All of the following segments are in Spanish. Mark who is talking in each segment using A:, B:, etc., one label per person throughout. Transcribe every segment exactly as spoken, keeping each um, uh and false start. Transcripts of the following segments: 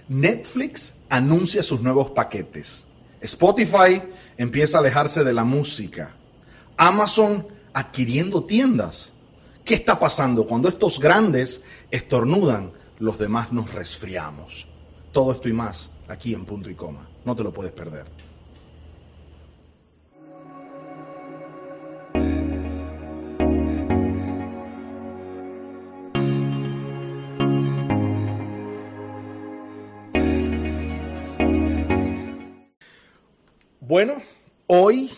A: Netflix anuncia sus nuevos paquetes. Spotify empieza a alejarse de la música. Amazon adquiriendo tiendas. ¿Qué está pasando? Cuando estos grandes estornudan, los demás nos resfriamos. Todo esto y más aquí en Punto y Coma. No te lo puedes perder. Bueno, hoy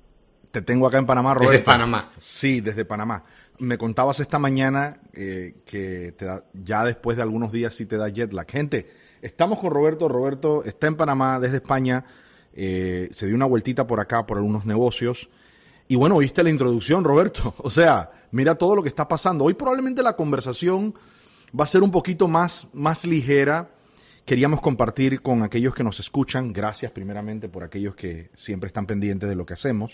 A: te tengo acá en Panamá, Roberto.
B: Desde Panamá.
A: Sí, desde Panamá. Me contabas esta mañana eh, que te da, ya después de algunos días sí te da jet lag. Gente, estamos con Roberto. Roberto está en Panamá desde España. Eh, se dio una vueltita por acá por algunos negocios. Y bueno, oíste la introducción, Roberto. O sea, mira todo lo que está pasando. Hoy probablemente la conversación va a ser un poquito más, más ligera. Queríamos compartir con aquellos que nos escuchan, gracias primeramente por aquellos que siempre están pendientes de lo que hacemos,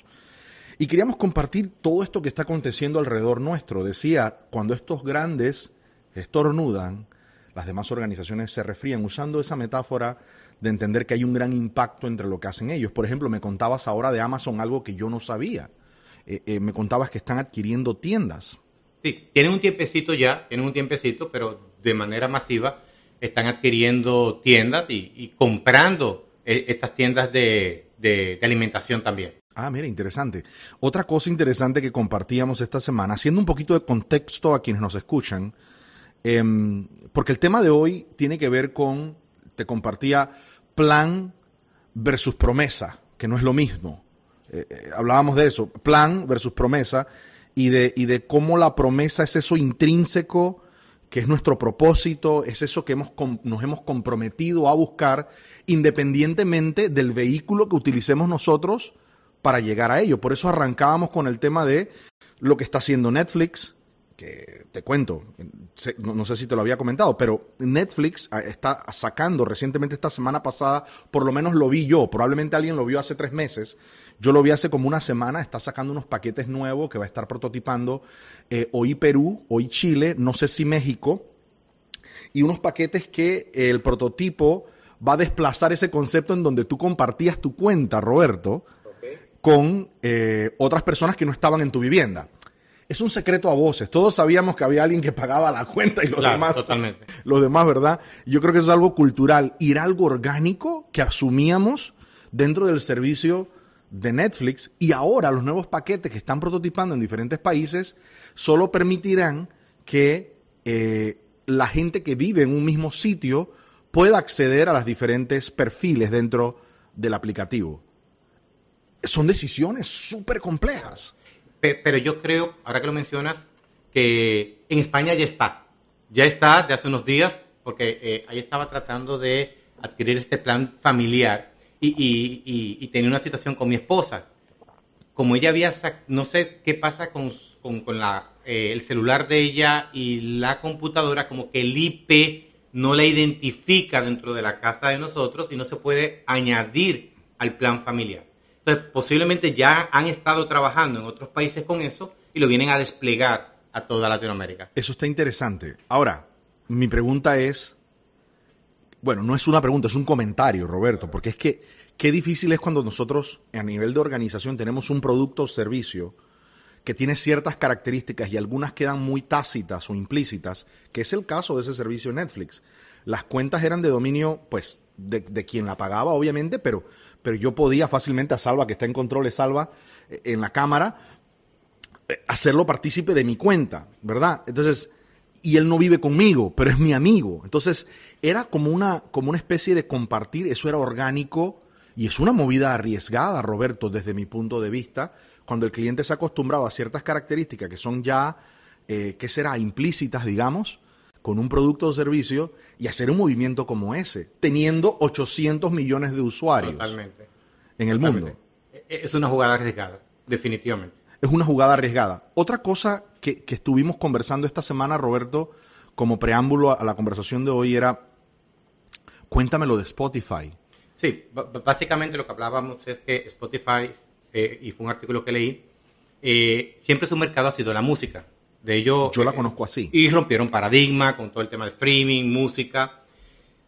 A: y queríamos compartir todo esto que está aconteciendo alrededor nuestro. Decía, cuando estos grandes estornudan, las demás organizaciones se resfrían, usando esa metáfora de entender que hay un gran impacto entre lo que hacen ellos. Por ejemplo, me contabas ahora de Amazon algo que yo no sabía. Eh, eh, me contabas que están adquiriendo tiendas.
B: Sí, tienen un tiempecito ya, tienen un tiempecito, pero de manera masiva están adquiriendo tiendas y, y comprando eh, estas tiendas de, de, de alimentación también.
A: Ah, mira, interesante. Otra cosa interesante que compartíamos esta semana, haciendo un poquito de contexto a quienes nos escuchan, eh, porque el tema de hoy tiene que ver con, te compartía, plan versus promesa, que no es lo mismo. Eh, eh, hablábamos de eso, plan versus promesa, y de, y de cómo la promesa es eso intrínseco, que es nuestro propósito, es eso que hemos, nos hemos comprometido a buscar, independientemente del vehículo que utilicemos nosotros para llegar a ello. Por eso arrancábamos con el tema de lo que está haciendo Netflix, que te cuento, no sé si te lo había comentado, pero Netflix está sacando recientemente, esta semana pasada, por lo menos lo vi yo, probablemente alguien lo vio hace tres meses, yo lo vi hace como una semana, está sacando unos paquetes nuevos que va a estar prototipando eh, hoy Perú, hoy Chile, no sé si México, y unos paquetes que el prototipo va a desplazar ese concepto en donde tú compartías tu cuenta, Roberto, okay, con eh, otras personas que no estaban en tu vivienda. Es un secreto a voces. Todos sabíamos que había alguien que pagaba la cuenta y los
B: claro,
A: demás.
B: Totalmente.
A: Los demás, ¿verdad? Yo creo que eso es algo cultural. Y era algo orgánico que asumíamos dentro del servicio de Netflix. Y ahora los nuevos paquetes que están prototipando en diferentes países solo permitirán que eh, la gente que vive en un mismo sitio pueda acceder a los diferentes perfiles dentro del aplicativo. Son decisiones súper complejas.
B: Pero yo creo, ahora que lo mencionas, que en España ya está. Ya está de hace unos días, porque eh, ahí estaba tratando de adquirir este plan familiar y, y, y, y tenía una situación con mi esposa. Como ella había, sac- no sé qué pasa con, con, con la, eh, el celular de ella y la computadora, como que el I P no la identifica dentro de la casa de nosotros y no se puede añadir al plan familiar. Entonces, posiblemente ya han estado trabajando en otros países con eso y lo vienen a desplegar a toda Latinoamérica.
A: Eso está interesante. Ahora, mi pregunta es, bueno, no es una pregunta, es un comentario, Roberto, porque es que qué difícil es cuando nosotros, a nivel de organización, tenemos un producto o servicio que tiene ciertas características y algunas quedan muy tácitas o implícitas, que es el caso de ese servicio Netflix. Las cuentas eran de dominio, pues, de, de quien la pagaba, obviamente, pero... pero yo podía fácilmente a Salva, que está en controles, Salva, en la cámara, hacerlo partícipe de mi cuenta, ¿verdad? Entonces, y él no vive conmigo, pero es mi amigo. Entonces, era como una, como una especie de compartir, eso era orgánico, y es una movida arriesgada, Roberto, desde mi punto de vista, cuando el cliente se ha acostumbrado a ciertas características que son ya, eh, ¿qué será?, implícitas, digamos, con un producto o servicio, y hacer un movimiento como ese, teniendo ochocientos millones de usuarios.
B: Totalmente.
A: En el
B: Totalmente.
A: mundo.
B: Es una jugada arriesgada, definitivamente.
A: Es una jugada arriesgada. Otra cosa que, que estuvimos conversando esta semana, Roberto, como preámbulo a la conversación de hoy era, cuéntame lo de Spotify.
B: Sí, b- básicamente lo que hablábamos es que Spotify, eh, y fue un artículo que leí, eh, siempre su mercado ha sido la música. De ello,
A: Yo la
B: eh,
A: conozco así.
B: Y rompieron paradigma con todo el tema de streaming, música.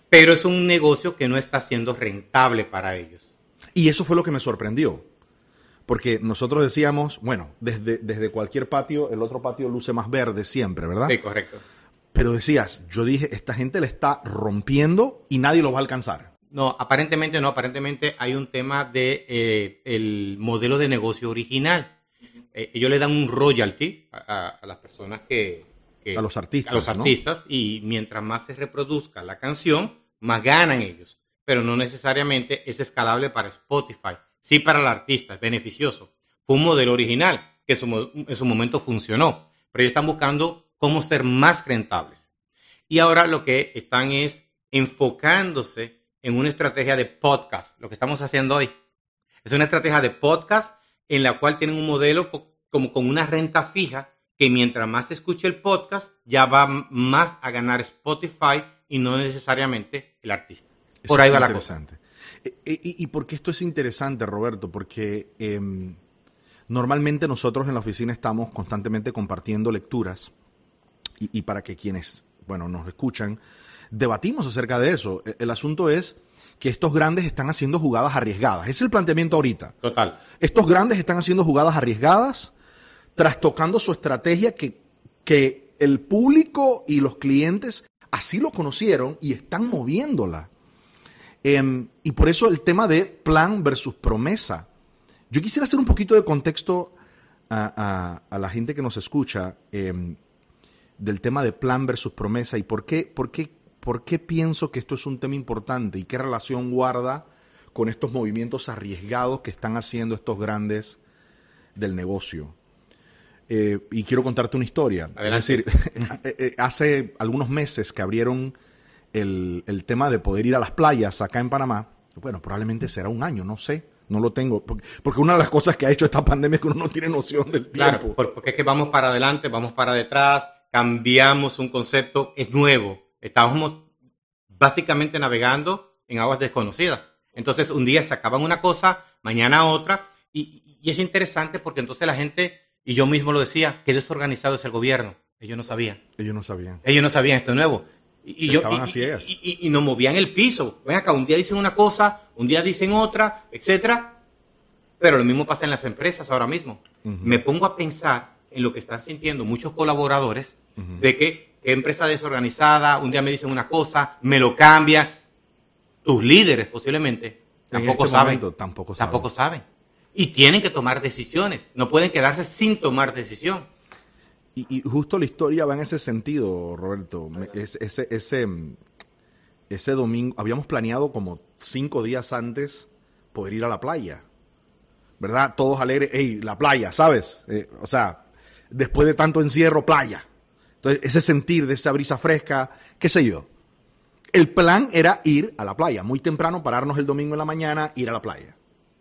B: pero es un negocio que no está siendo rentable para ellos.
A: Y eso fue lo que me sorprendió. Porque nosotros decíamos, bueno, desde, desde cualquier patio, el otro patio luce más verde siempre, ¿verdad?
B: Sí, correcto.
A: Pero decías, yo dije, esta gente le está rompiendo y nadie lo va a alcanzar.
B: No, aparentemente no. Aparentemente hay un tema de eh, el modelo de negocio original. Eh, ellos le dan un royalty a, a, a las personas que, que...
A: A los artistas,
B: A los artistas, ¿no? Y mientras más se reproduzca la canción, más ganan ellos. Pero no necesariamente es escalable para Spotify. Sí para el artista, es beneficioso. Fue un modelo original que en su, en su momento funcionó. Pero ellos están buscando cómo ser más rentables. Y ahora lo que están es enfocándose en una estrategia de podcast. Lo que estamos haciendo hoy es una estrategia de podcast en la cual tienen un modelo como con una renta fija que mientras más se escuche el podcast ya va más a ganar Spotify y no necesariamente el artista. Por ahí va la cosa.
A: ¿Y, y, ¿Y por qué esto es interesante, Roberto? Porque eh, normalmente nosotros en la oficina estamos constantemente compartiendo lecturas y, y para que quienes, bueno, nos escuchan, debatimos acerca de eso. El, el asunto es que estos grandes están haciendo jugadas arriesgadas. Ese es el planteamiento ahorita.
B: Total.
A: Estos grandes están haciendo jugadas arriesgadas, trastocando su estrategia que, que el público y los clientes así lo conocieron y están moviéndola. Eh, y por eso el tema de plan versus promesa. Yo quisiera hacer un poquito de contexto a, a, a la gente que nos escucha eh, del tema de plan versus promesa y por qué, por qué, por qué pienso que esto es un tema importante y qué relación guarda con estos movimientos arriesgados que están haciendo estos grandes del negocio. Eh, y quiero contarte una historia.
B: Adelante.
A: Es decir, hace algunos meses que abrieron el, el tema de poder ir a las playas acá en Panamá. Bueno, probablemente será un año, no sé, no lo tengo. Porque, porque una de las cosas que ha hecho esta pandemia es que uno no tiene noción del tiempo.
B: Claro, porque es que vamos para adelante, vamos para detrás, cambiamos un concepto, es nuevo. Estábamos básicamente navegando en aguas desconocidas. Entonces, un día sacaban una cosa, mañana otra, y, y es interesante porque entonces la gente, y yo mismo lo decía, que desorganizado es el gobierno. Ellos no sabían.
A: Ellos no sabían.
B: Ellos no sabían esto nuevo. Y, y, yo,
A: Estaban
B: y,
A: a ciegas.
B: y, y, y nos movían el piso. Ven acá, un día dicen una cosa, un día dicen otra, etcétera. Pero lo mismo pasa en las empresas ahora mismo. Uh-huh. Me pongo a pensar en lo que están sintiendo muchos colaboradores, uh-huh, de que, que empresa desorganizada, un día me dicen una cosa, me lo cambian. Tus líderes posiblemente tampoco
A: este
B: saben.
A: Momento, tampoco saben.
B: Tampoco saben. Y tienen que tomar decisiones. No pueden quedarse sin tomar decisión.
A: Y, y justo la historia va en ese sentido, Roberto. Ese, ese, ese, ese domingo, habíamos planeado como cinco días antes poder ir a la playa. ¿Verdad? Todos alegres. ¡Ey, la playa! ¿Sabes? Eh, o sea, después de tanto encierro, playa. Entonces, ese sentir de esa brisa fresca, qué sé yo. El plan era ir a la playa. Muy temprano, pararnos el domingo en la mañana, ir a la playa.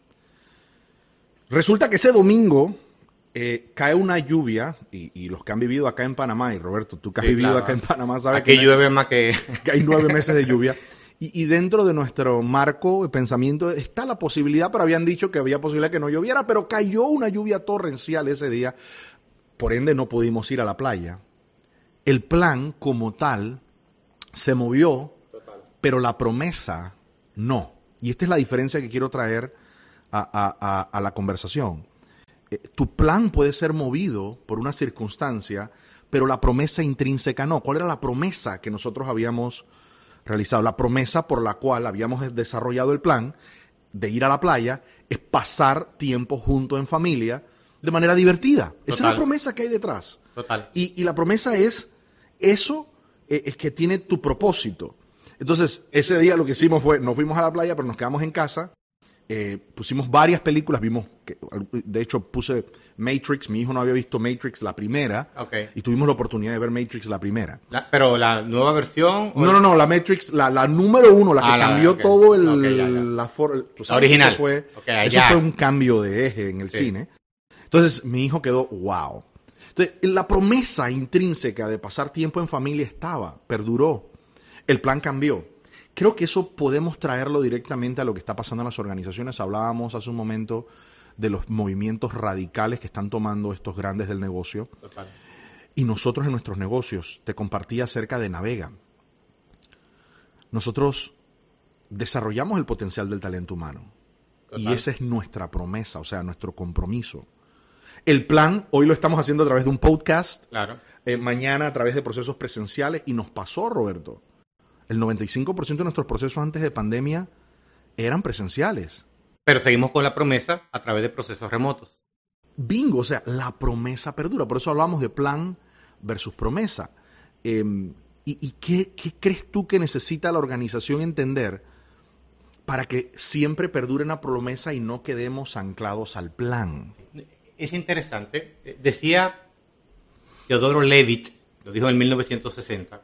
A: Resulta que ese domingo eh, cae una lluvia, y, y los que han vivido acá en Panamá, y Roberto, tú que has
B: sí,
A: vivido
B: claro.
A: acá en Panamá, sabes
B: Aquí
A: que
B: llueve hay, más que...
A: que hay nueve meses de lluvia. Y, y dentro de nuestro marco de pensamiento está la posibilidad, pero habían dicho que había posibilidad que no lloviera, pero cayó una lluvia torrencial ese día. Por ende, no pudimos ir a la playa. El plan como tal se movió, total, pero la promesa no. Y esta es la diferencia que quiero traer a, a, a, a la conversación. Eh, tu plan puede ser movido por una circunstancia, pero la promesa intrínseca no. ¿Cuál era la promesa que nosotros habíamos realizado? La promesa por la cual habíamos desarrollado el plan de ir a la playa es pasar tiempo juntos en familia de manera divertida. Total. Esa es la promesa que hay detrás.
B: Total.
A: Y, y la promesa es eso, eh, es que tiene tu propósito. Entonces, ese día lo que hicimos fue, nos fuimos a la playa, pero nos quedamos en casa. Eh, pusimos varias películas, vimos, que, de hecho puse Matrix, mi hijo no había visto Matrix la primera,
B: okay,
A: y tuvimos la oportunidad de ver Matrix la primera.
B: La, ¿Pero la nueva versión?
A: No, no, no, la Matrix, la, la número uno, la que ah, cambió la, okay, todo el,
B: okay, ya, ya.
A: la, for, tú sabes,
B: la original.
A: Eso, fue,
B: okay,
A: eso fue un cambio de eje en el
B: sí.
A: cine. Entonces mi hijo quedó, wow. Entonces la promesa intrínseca de pasar tiempo en familia estaba, perduró. El plan cambió. Creo que eso podemos traerlo directamente a lo que está pasando en las organizaciones. Hablábamos hace un momento de los movimientos radicales que están tomando estos grandes del negocio.
B: Total.
A: Y nosotros en nuestros negocios, te compartí acerca de Navega. nosotros desarrollamos el potencial del talento humano. Total. Y esa es nuestra promesa, o sea, nuestro compromiso. El plan, hoy lo estamos haciendo a través de un podcast,
B: claro.
A: eh, mañana a través de procesos presenciales, y nos pasó, Roberto. El noventa y cinco por ciento de nuestros procesos antes de pandemia eran presenciales.
B: Pero seguimos con la promesa a través de procesos remotos.
A: Bingo, o sea, la promesa perdura. Por eso hablamos de plan versus promesa. Eh, ¿Y, y qué, qué crees tú que necesita la organización entender para que siempre perdure una promesa y no quedemos anclados al plan?
B: Es interesante. Decía Teodoro Levitt, lo dijo en mil novecientos sesenta,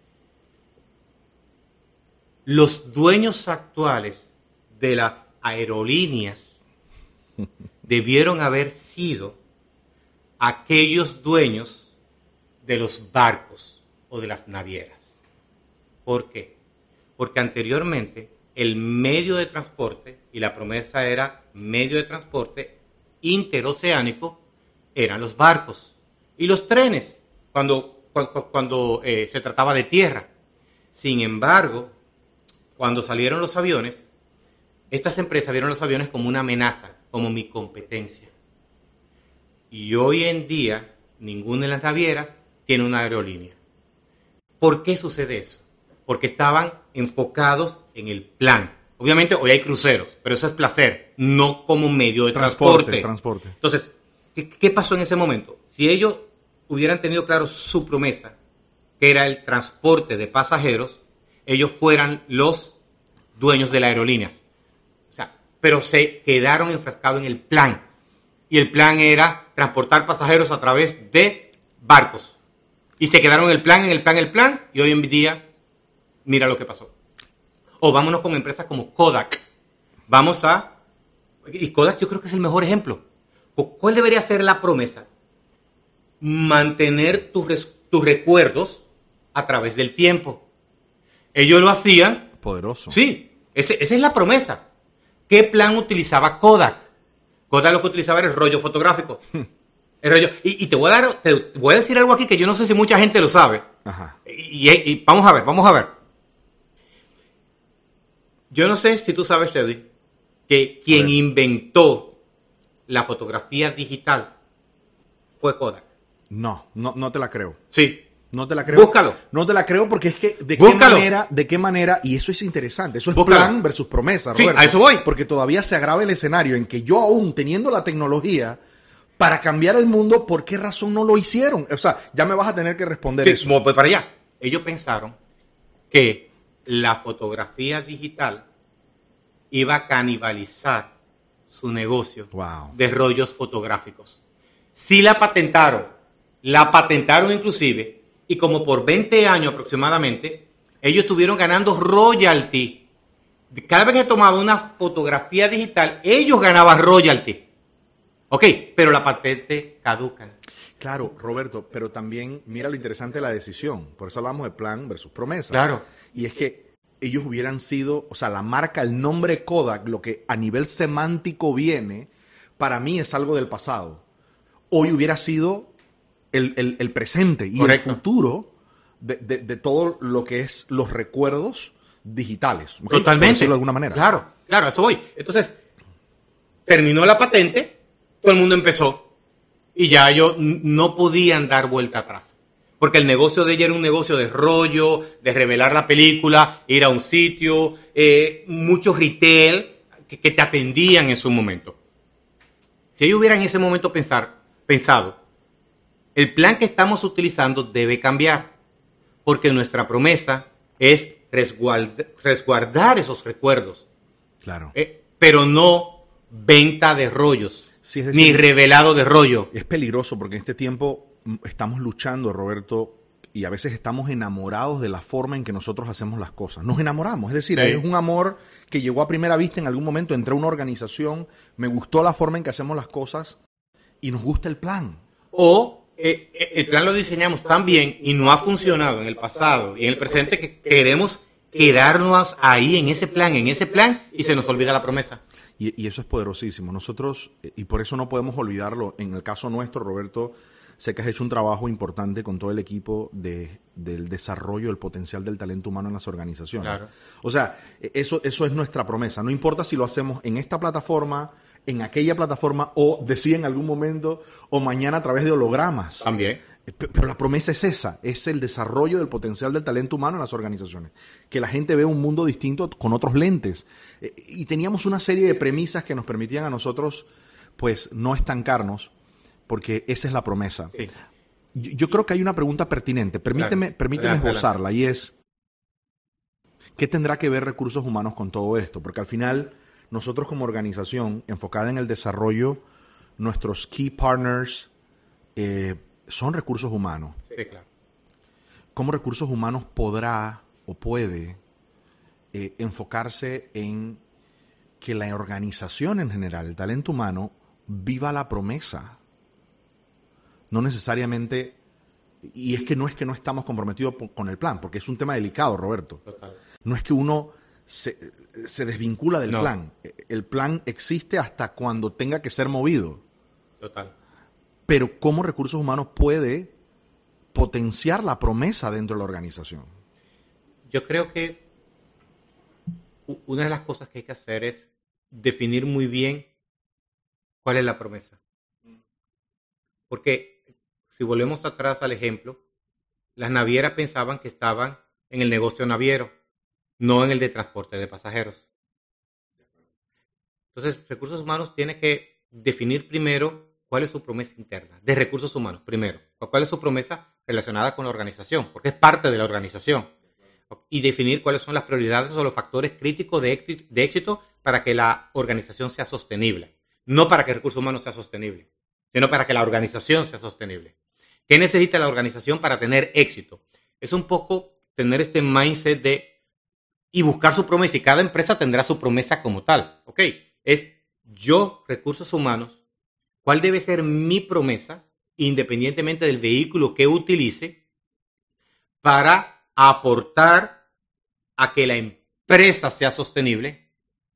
B: los dueños actuales de las aerolíneas debieron haber sido aquellos dueños de los barcos o de las navieras. ¿Por qué? Porque anteriormente el medio de transporte, y la promesa era medio de transporte interoceánico, eran los barcos y los trenes cuando, cuando, cuando eh, se trataba de tierra. Sin embargo, cuando salieron los aviones, estas empresas vieron los aviones como una amenaza, como mi competencia. Y hoy en día, ninguna de las navieras tiene una aerolínea. ¿Por qué sucede eso? Porque estaban enfocados en el plan. Obviamente hoy hay cruceros, pero eso es placer, no como medio de transporte.
A: Transporte. transporte.
B: Entonces, ¿qué, ¿qué pasó en ese momento? Si ellos hubieran tenido claro su promesa, que era el transporte de pasajeros, ellos fueran los dueños de las aerolíneas. O sea, pero se quedaron enfrascados en el plan. Y el plan era transportar pasajeros a través de barcos. Y se quedaron en el plan, en el plan, en el plan, y hoy en día, mira lo que pasó. O vámonos con empresas como Kodak. Vamos a... Y Kodak yo creo que es el mejor ejemplo. ¿Cuál debería ser la promesa? Mantener tus, res, tus recuerdos a través del tiempo. Ellos lo hacían...
A: Poderoso.
B: Sí, ese, esa es la promesa. ¿Qué plan utilizaba Kodak? Kodak lo que utilizaba era el rollo fotográfico. El rollo. Y, y te voy a dar, te voy a decir algo aquí que yo no sé si mucha gente lo sabe.
A: Ajá.
B: Y, y, y vamos a ver, vamos a ver. Yo no sé si tú sabes, Edwin, que quien inventó la fotografía digital fue Kodak.
A: No, no, no te la creo.
B: Sí.
A: No te la creo.
B: Búscalo.
A: No te la creo porque es que de
B: Búscalo.
A: qué manera, de qué manera, y eso es interesante, eso es
B: Búscalo.
A: plan versus promesa,
B: Sí,
A: Roberto.
B: a eso voy.
A: Porque todavía se agrava el escenario en que yo aún teniendo la tecnología para cambiar el mundo, ¿por qué razón no lo hicieron? O sea, ya me vas a tener que responder
B: Sí,
A: eso.
B: voy para allá. Ellos pensaron que la fotografía digital iba a canibalizar su negocio
A: Wow.
B: de rollos fotográficos. Sí la patentaron, la patentaron inclusive, y como por veinte años aproximadamente, ellos estuvieron ganando royalty. Cada vez que tomaba una fotografía digital, ellos ganaban royalty. Ok, pero la patente caduca.
A: Claro, Roberto, pero también mira lo interesante de la decisión. Por eso hablamos de plan versus promesa.
B: Claro.
A: Y es que ellos hubieran sido, o sea, la marca, el nombre Kodak, lo que a nivel semántico viene, para mí es algo del pasado. Hoy hubiera sido el, el, el presente y
B: Correcto.
A: el futuro de, de, de todo lo que es los recuerdos digitales. ¿Okay?
B: Totalmente.
A: Por decirlo de alguna manera.
B: Claro, claro, a eso voy. Entonces, terminó la patente, todo el mundo empezó y ya ellos no podían dar vuelta atrás. Porque el negocio de ella era un negocio de rollo, de revelar la película, ir a un sitio, eh, muchos retail que, que te atendían en su momento. Si ellos hubieran en ese momento pensar, pensado, el plan que estamos utilizando debe cambiar, porque nuestra promesa es resguard, resguardar esos recuerdos,
A: Claro.
B: eh, pero no venta de rollos,
A: Sí, es decir,
B: ni revelado de rollo.
A: es peligroso porque en este tiempo mm, estamos luchando, Roberto, y a veces estamos enamorados de la forma en que nosotros hacemos las cosas. Nos enamoramos, es decir,
B: Sí.
A: es un amor que llegó a primera vista en algún momento. Entré a una organización, me gustó la forma en que hacemos las cosas y nos gusta el plan.
B: O eh, eh, el plan lo diseñamos tan bien y no ha funcionado en el pasado y en el presente que queremos quedarnos ahí en ese plan, en ese plan, y se nos olvida la promesa.
A: Y, y eso es poderosísimo. Nosotros, y por eso no podemos olvidarlo, en el caso nuestro, Roberto, sé que has hecho un trabajo importante con todo el equipo de, del desarrollo del potencial del talento humano en las organizaciones.
B: Claro.
A: O sea, eso, eso es nuestra promesa. No importa si lo hacemos en esta plataforma, en aquella plataforma, o decía en algún momento, o mañana a través de hologramas.
B: También.
A: Pero la promesa es esa, es el desarrollo del potencial del talento humano en las organizaciones. Que la gente vea un mundo distinto con otros lentes. Y teníamos una serie de premisas que nos permitían a nosotros, pues, no estancarnos, porque esa es la promesa.
B: Sí.
A: Yo, yo creo que hay una pregunta pertinente. Permíteme,
B: Claro.
A: permíteme
B: Adelante,
A: esbozarla, y es, ¿qué tendrá que ver recursos humanos con todo esto? Porque al final, nosotros como organización, enfocada en el desarrollo, nuestros key partners eh, son recursos humanos.
B: Sí, claro.
A: ¿Cómo recursos humanos podrá o puede eh, enfocarse en que la organización en general, el talento humano, viva la promesa? No necesariamente, y es que no es que no estamos comprometidos con el plan, porque es un tema delicado, Roberto.
B: Total.
A: No es que uno se, se desvincula del
B: No.
A: plan. El plan existe hasta cuando tenga que ser movido.
B: Total.
A: Pero ¿cómo recursos humanos puede potenciar la promesa dentro de la organización?
B: Yo creo que u- una de las cosas que hay que hacer es definir muy bien cuál es la promesa. Porque si volvemos atrás al ejemplo, las navieras pensaban que estaban en el negocio naviero, no en el de transporte de pasajeros. Entonces, recursos humanos tiene que definir primero cuál es su promesa interna, de recursos humanos, primero. ¿Cuál es su promesa relacionada con la organización? Porque es parte de la organización. Y definir cuáles son las prioridades o los factores críticos de éxito, de éxito para que la organización sea sostenible. No para que el recurso humano sea sostenible, sino para que la organización sea sostenible. ¿Qué necesita la organización para tener éxito? Es un poco tener este mindset de y buscar su promesa, y cada empresa tendrá su promesa como tal. ¿Ok? Es yo, recursos humanos, ¿cuál debe ser mi promesa, independientemente del vehículo que utilice, para aportar a que la empresa sea sostenible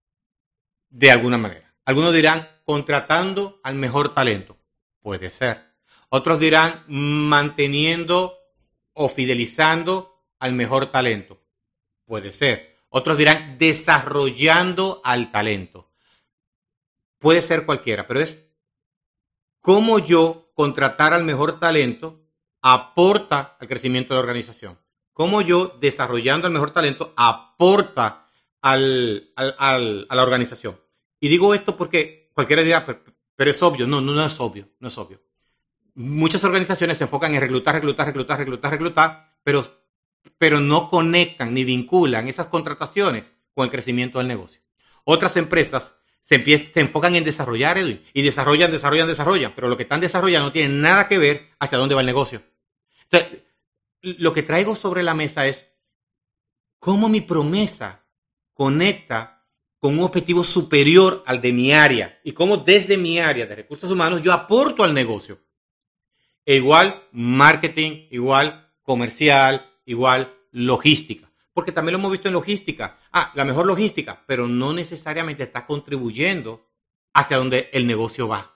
B: de alguna manera? Algunos dirán, contratando al mejor talento. Puede ser. Otros dirán, manteniendo o fidelizando al mejor talento. Puede ser. Otros dirán, desarrollando al talento. Puede ser cualquiera, pero es cómo yo contratar al mejor talento aporta al crecimiento de la organización. Cómo yo, desarrollando al mejor talento, aporta al, al, al, a la organización. Y digo esto porque cualquiera dirá, pero, pero es obvio. No, no, no es obvio, no es obvio. Muchas organizaciones se enfocan en reclutar, reclutar, reclutar, reclutar, reclutar, pero, pero no conectan ni vinculan esas contrataciones con el crecimiento del negocio. Otras empresas se, empiezan, se enfocan en desarrollar, Edwin, y desarrollan, desarrollan, desarrollan, pero lo que están desarrollando no tiene nada que ver hacia dónde va el negocio. Entonces, lo que traigo sobre la mesa es cómo mi promesa conecta con un objetivo superior al de mi área y cómo desde mi área de recursos humanos yo aporto al negocio. E igual marketing, igual comercial, igual logística. Porque también lo hemos visto en logística. Ah, la mejor logística, pero no necesariamente está contribuyendo hacia donde el negocio va.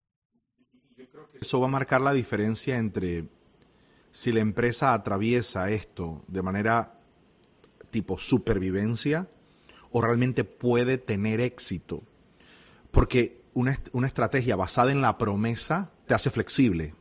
A: Eso va a marcar la diferencia entre si la empresa atraviesa esto de manera tipo supervivencia o realmente puede tener éxito. Porque una, una estrategia basada en la promesa te hace flexible.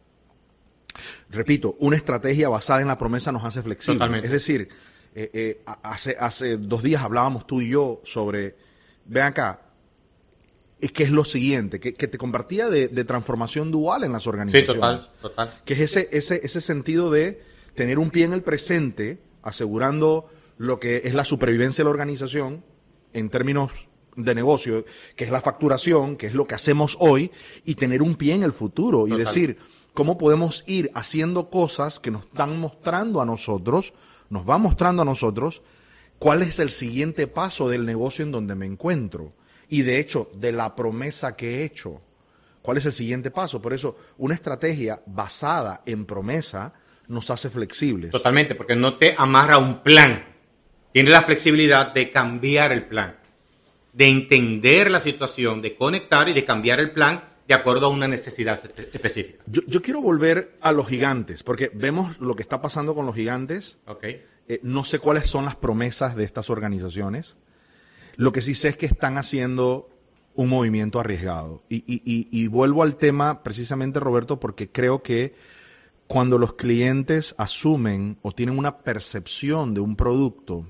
A: Repito, una estrategia basada en la promesa nos hace flexible.
B: Totalmente.
A: Es decir, eh, eh, hace, hace dos días hablábamos tú y yo sobre, ven acá, es que es lo siguiente, que, que te compartía de, de transformación dual en las organizaciones.
B: Sí, total, total.
A: Que es ese, ese, ese sentido de tener un pie en el presente, asegurando lo que es la supervivencia de la organización en términos de negocio, que es la facturación, que es lo que hacemos hoy, y tener un pie en el futuro y
B: Total.
A: decir cómo podemos ir haciendo cosas que nos están mostrando a nosotros, nos va mostrando a nosotros cuál es el siguiente paso del negocio en donde me encuentro. Y de hecho, de la promesa que he hecho, ¿cuál es el siguiente paso? Por eso, una estrategia basada en promesa nos hace flexibles.
B: Totalmente, porque no te amarra a un plan. Tienes la flexibilidad de cambiar el plan, de entender la situación, de conectar y de cambiar el plan de acuerdo a una necesidad espe- específica.
A: Yo, yo quiero volver a los gigantes, porque vemos lo que está pasando con los gigantes.
B: Okay.
A: Eh, no sé cuáles son las promesas de estas organizaciones. Lo que sí sé es que están haciendo un movimiento arriesgado. Y, y, y, y vuelvo al tema precisamente, Roberto, porque creo que cuando los clientes asumen o tienen una percepción de un producto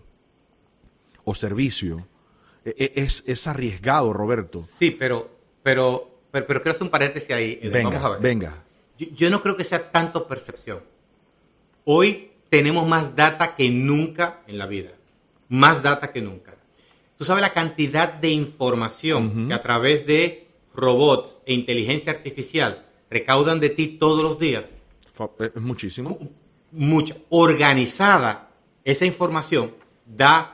A: o servicio, eh, es, es arriesgado, Roberto.
B: Sí, pero, pero, pero, pero quiero hacer un paréntesis ahí. Edu.
A: Venga,
B: Vamos a ver.
A: venga.
B: Yo, yo no creo que sea tanto percepción. Hoy tenemos más data que nunca en la vida. Más data que nunca. Tú sabes la cantidad de información
A: Uh-huh.
B: que a través de robots e inteligencia artificial recaudan de ti todos los días.
A: Fa- Es muchísimo.
B: Mucha. Organizada, esa información da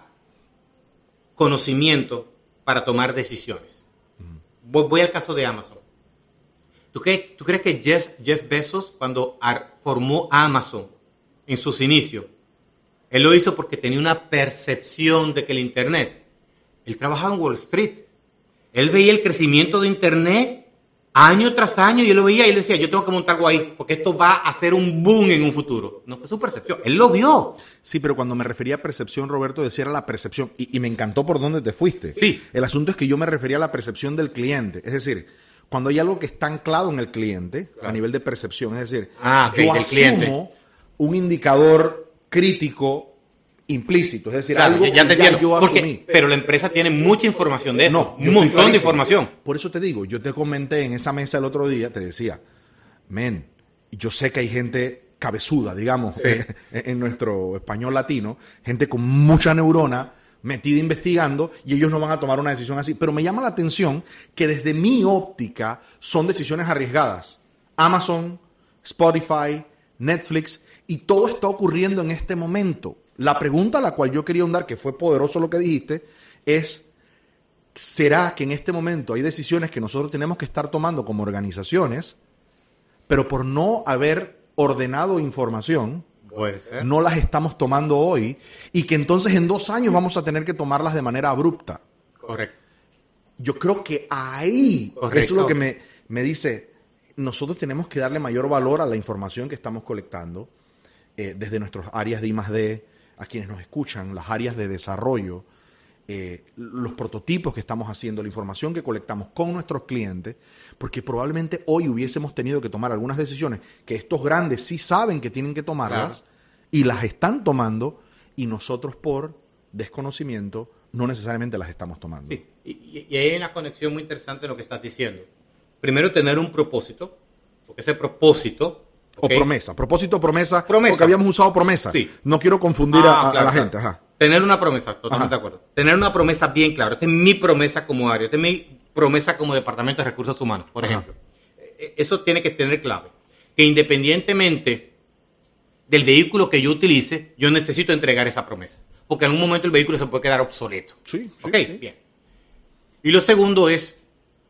B: conocimiento para tomar decisiones. Voy, voy al caso de Amazon. ¿Tú, qué, tú crees que Jeff, Jeff Bezos, cuando ar- formó Amazon en sus inicios, él lo hizo porque tenía una percepción de que el Internet, él trabajaba en Wall Street, él veía el crecimiento de Internet año tras año y él lo veía y él decía, yo tengo que montar algo ahí porque esto va a ser un boom en un futuro. No fue su percepción, él lo vio.
A: Sí, pero cuando me refería a percepción, Roberto, decía era la percepción. Y, y me encantó por dónde te fuiste.
B: Sí.
A: El asunto es que yo me refería a la percepción del cliente. Es decir, cuando hay algo que está anclado en el cliente,
B: Claro.
A: a nivel de percepción, es decir,
B: Ah, ok,
A: yo
B: del
A: asumo
B: cliente.
A: un indicador crítico implícito. Es decir,
B: Claro,
A: algo
B: ya, ya
A: que
B: te
A: ya
B: entiendo.
A: yo
B: Porque-
A: asumí.
B: pero la empresa tiene mucha información de eso.
A: No, yo
B: un
A: estoy
B: montón de
A: clarísimo.
B: información.
A: Por eso te digo, yo te comenté en esa mesa el otro día, te decía, men, yo sé que hay gente cabezuda, digamos,
B: Sí.
A: en, en nuestro español latino, gente con mucha neurona metida investigando y ellos no van a tomar una decisión así. Pero me llama la atención que desde mi óptica son decisiones arriesgadas. Amazon, Spotify, Netflix, y todo está ocurriendo en este momento. La pregunta a la cual yo quería ahondar, que fue poderoso lo que dijiste, es, ¿será que en este momento hay decisiones que nosotros tenemos que estar tomando como organizaciones, pero por no haber ordenado información,
B: Puede ser.
A: no las estamos tomando hoy, y que entonces en dos años vamos a tener que tomarlas de manera abrupta?
B: Correcto.
A: Yo creo que ahí,
B: Correcto.
A: eso es lo que me, me dice, nosotros tenemos que darle mayor valor a la información que estamos colectando, eh, desde nuestras áreas de I más D, a quienes nos escuchan, las áreas de desarrollo, eh, los prototipos que estamos haciendo, la información que colectamos con nuestros clientes, porque probablemente hoy hubiésemos tenido que tomar algunas decisiones que estos grandes sí saben que tienen que tomarlas,
B: Claro.
A: y las están tomando, y nosotros por desconocimiento no necesariamente las estamos tomando.
B: Sí. Y, y- y hay una conexión muy interesante en lo que estás diciendo. Primero, tener un propósito, porque ese propósito...
A: O
B: ¿ok?
A: promesa. Propósito, promesa.
B: Promesa.
A: Porque habíamos usado promesa.
B: Sí.
A: No quiero confundir
B: Ah,
A: a, a
B: claro,
A: la
B: claro.
A: gente. Ajá.
B: Tener una promesa, totalmente
A: Ajá.
B: de acuerdo. Tener una promesa bien clara. Esta es mi promesa como área, esta es mi promesa como Departamento de Recursos Humanos, por
A: Ajá.
B: ejemplo. Eh, Eso tiene que tener clave. Que independientemente del vehículo que yo utilice, yo necesito entregar esa promesa. Porque en un momento el vehículo se puede quedar obsoleto.
A: Sí, sí,
B: Ok,
A: sí.
B: bien. Y lo segundo es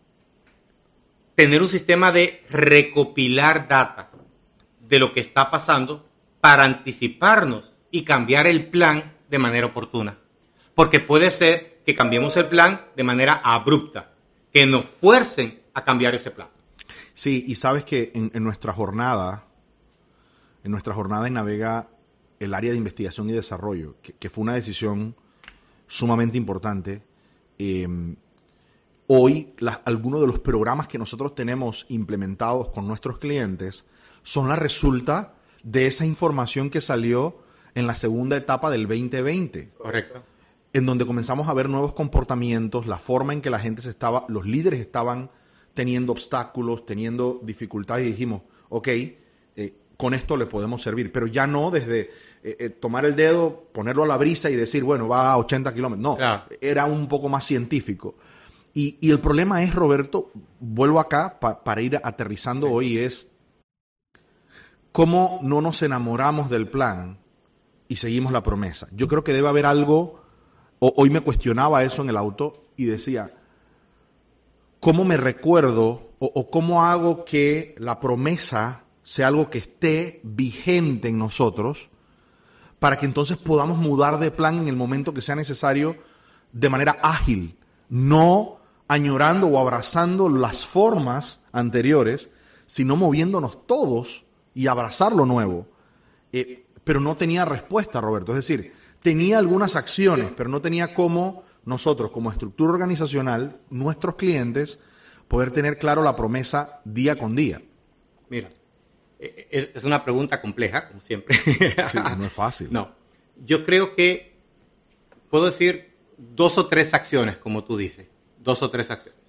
B: tener un sistema de recopilar data de lo que está pasando para anticiparnos y cambiar el plan de manera oportuna. Porque puede ser que cambiemos el plan de manera abrupta, que nos fuercen a cambiar ese plan.
A: Sí, y sabes que en, en nuestra jornada, en nuestra jornada en Navega, el área de investigación y desarrollo, que, que fue una decisión sumamente importante, eh, hoy las- algunos de los programas que nosotros tenemos implementados con nuestros clientes son la resulta de esa información que salió en la segunda etapa del veinte veinte.
B: Correcto.
A: En donde comenzamos a ver nuevos comportamientos, la forma en que la gente se estaba, los líderes estaban teniendo obstáculos, teniendo dificultades, y dijimos, ok, eh, con esto le podemos servir, pero ya no desde eh, eh, tomar el dedo, ponerlo a la brisa y decir, bueno, va a ochenta kilómetros. No,
B: Claro.
A: era un poco más científico. Y, y el problema es, Roberto, vuelvo acá pa- para ir aterrizando
B: Sí.
A: hoy, es cómo no nos enamoramos del plan y seguimos la promesa. Yo creo que debe haber algo, o- hoy me cuestionaba eso en el auto y decía, ¿cómo me recuerdo o, o cómo hago que la promesa sea algo que esté vigente en nosotros para que entonces podamos mudar de plan en el momento que sea necesario de manera ágil, no añorando o abrazando las formas anteriores, sino moviéndonos todos y abrazar lo nuevo. Eh, pero no tenía respuesta, Roberto. Es decir, tenía algunas acciones, pero no tenía cómo nosotros, como estructura organizacional, nuestros clientes, poder tener claro la promesa día con día.
B: Mira, es, es una pregunta compleja, como siempre.
A: Sí, no es fácil.
B: No, yo creo que puedo decir dos o tres acciones, como tú dices. Dos o tres acciones.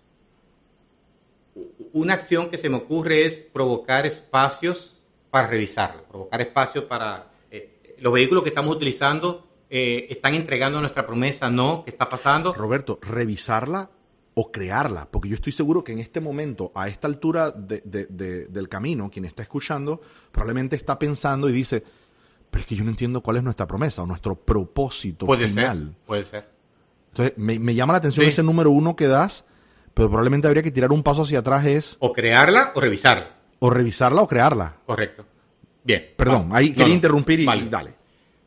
B: Una acción que se me ocurre es provocar espacios para revisarlo, provocar espacios para... Eh, los vehículos que estamos utilizando eh, están entregando nuestra promesa, ¿no? ¿Qué está pasando?
A: Roberto, revisarla o crearla, porque yo estoy seguro que en este momento, a esta altura de, de, de, del camino, quien está escuchando probablemente está pensando y dice, pero es que yo no entiendo cuál es nuestra promesa o nuestro propósito
B: puede
A: final.
B: Ser, puede ser.
A: Entonces, me, me llama la atención
B: Sí.
A: ese número uno que das, pero probablemente habría que tirar un paso hacia atrás, es
B: O crearla o revisarla.
A: o revisarla o crearla.
B: Correcto. Bien.
A: Perdón,
B: Va.
A: ahí
B: No,
A: quería
B: no.
A: interrumpir y,
B: Vale.
A: y dale.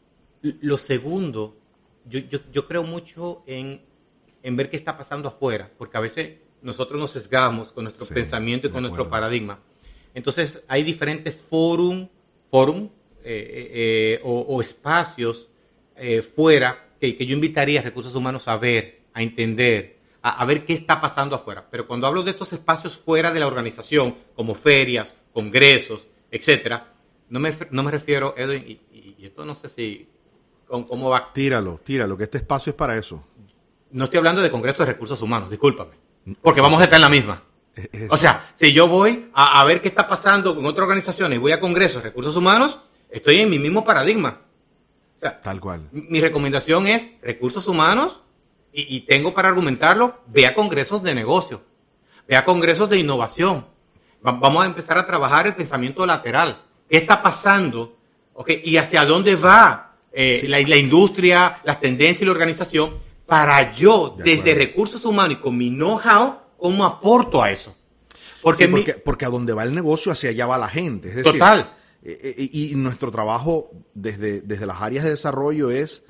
B: Lo segundo, yo, yo, yo creo mucho en, en ver qué está pasando afuera, porque a veces nosotros nos sesgamos con nuestro
A: Sí,
B: pensamiento y
A: de
B: con nuestro
A: acuerdo.
B: paradigma. Entonces, hay diferentes forum, forum eh, eh, o, o espacios eh, fuera que, que yo invitaría a recursos humanos a ver, a entender, a, a ver qué está pasando afuera. Pero cuando hablo de estos espacios fuera de la organización, como ferias, congresos, etcétera, no me, no me refiero, Edwin, y, y, y esto no sé si, con, cómo va.
A: Tíralo, tíralo, que este espacio es para eso.
B: No estoy hablando de congresos de recursos humanos, discúlpame, porque vamos a estar en la misma.
A: Es- es-
B: O sea, si yo voy a, a ver qué está pasando con otras organizaciones y voy a congresos de recursos humanos, estoy en mi mismo paradigma. O sea,
A: Tal cual.
B: mi recomendación es recursos humanos y, y tengo para argumentarlo, ve a congresos de negocio, ve a congresos de innovación. Va- vamos a empezar a trabajar el pensamiento lateral. ¿Qué está pasando? Okay, ¿y hacia dónde va eh,
A: Sí.
B: la, la industria, las tendencias y la organización? Para yo,
A: De
B: desde
A: acuerdo.
B: recursos humanos y con mi know-how, ¿cómo aporto a eso? Porque,
A: Sí,
B: mi-
A: porque, porque a donde va el negocio, hacia allá va la gente. Es decir,
B: Total.
A: eh, eh, y, y nuestro trabajo desde, desde las áreas de desarrollo es,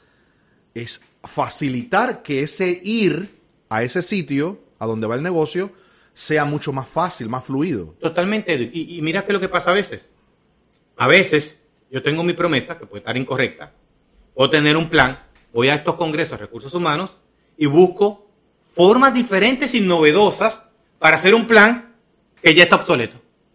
A: es facilitar que ese ir a ese sitio, a donde va el negocio, sea mucho más fácil, más fluido.
B: Totalmente, Edwin. Y, y mira qué es lo que pasa a veces. A veces yo tengo mi promesa, que puede estar incorrecta, o tener un plan, voy a estos congresos de recursos humanos y busco formas diferentes y novedosas para hacer un plan que ya está obsoleto.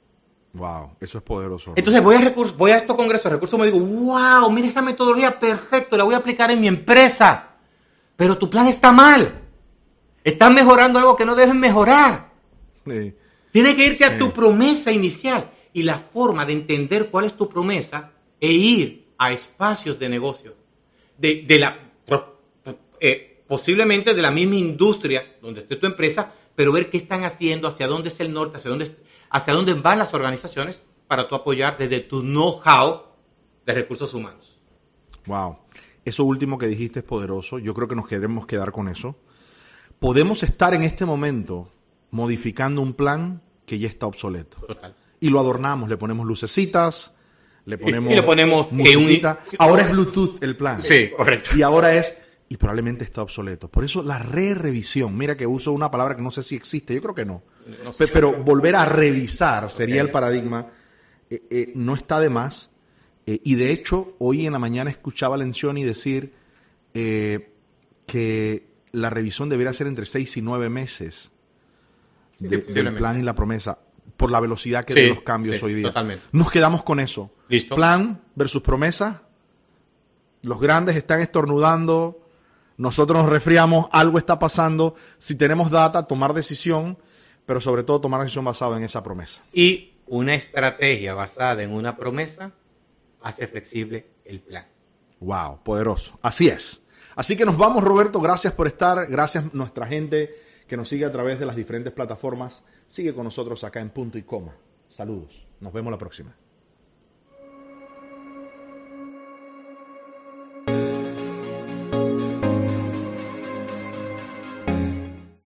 A: Wow, eso es poderoso.
B: Entonces voy a, recursos, voy a estos congresos de recursos humanos y digo, wow, mira esa metodología, perfecto, la voy a aplicar en mi empresa. Pero tu plan está mal. Estás mejorando algo que no debes mejorar.
A: Sí.
B: Tienes que irte
A: Sí.
B: a tu promesa inicial y la forma de entender cuál es tu promesa e ir a espacios de negocio de, de la pro- eh, posiblemente de la misma industria donde esté tu empresa, pero ver qué están haciendo, hacia dónde es el norte, hacia dónde, hacia dónde van las organizaciones para tú apoyar desde tu know-how de recursos humanos.
A: Wow. Eso último que dijiste es poderoso. Yo creo que nos queremos quedar con eso. Podemos estar en este momento modificando un plan que ya está obsoleto.
B: Total.
A: Y lo adornamos, le ponemos lucecitas, le ponemos,
B: y le ponemos que un-
A: musiquita. Ahora es Bluetooth el plan.
B: Sí, correcto.
A: Y ahora es, y probablemente está obsoleto. Por eso la re-revisión, mira que uso una palabra que no sé si existe, yo creo que no.
B: No sé.
A: Pe- Pero volver a revisar sería
B: Ok.
A: el paradigma, eh, eh, no está de más. Eh, y de hecho, hoy en la mañana escuchaba a Lencioni decir eh, que la revisión debería ser entre seis y nueve meses de- del
B: posiblemente.
A: plan y la promesa, por la velocidad que
B: Sí,
A: de los cambios
B: sí,
A: hoy día.
B: totalmente.
A: Nos quedamos con eso.
B: Listo.
A: Plan versus promesa. Los grandes están estornudando, nosotros nos resfriamos, algo está pasando. Si tenemos data, tomar decisión, pero sobre todo tomar decisión basada en esa promesa.
B: Y una estrategia basada en una promesa hace flexible el plan.
A: Wow, poderoso. Así es. Así que nos vamos, Roberto. Gracias por estar. Gracias a nuestra gente que nos sigue a través de las diferentes plataformas. Sigue con nosotros acá en Punto y Coma. Saludos. Nos vemos la próxima.